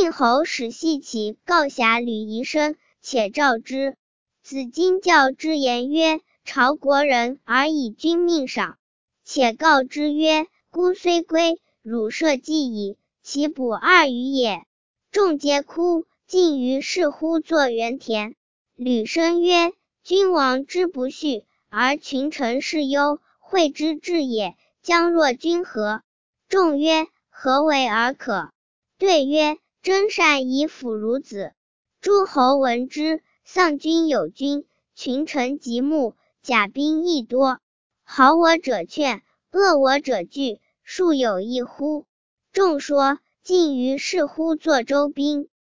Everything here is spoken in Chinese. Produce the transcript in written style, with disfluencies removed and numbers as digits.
晋侯使细起告侠吕夷生，且召之。子荆教之言曰：朝国人而以君命赏，且告之曰：孤虽归，汝社稷矣，其补二余也。众皆哭，尽于是乎作原田。吕生曰：君王之不恤，而群臣事忧，惠之至也。将若君何？众曰：何为而可？对曰：真善以辅孺子。诸侯闻之，丧君有君，群臣极慕，甲兵亦多。好我者劝，恶我者惧，庶有一乎？众说，尽于是乎作周兵。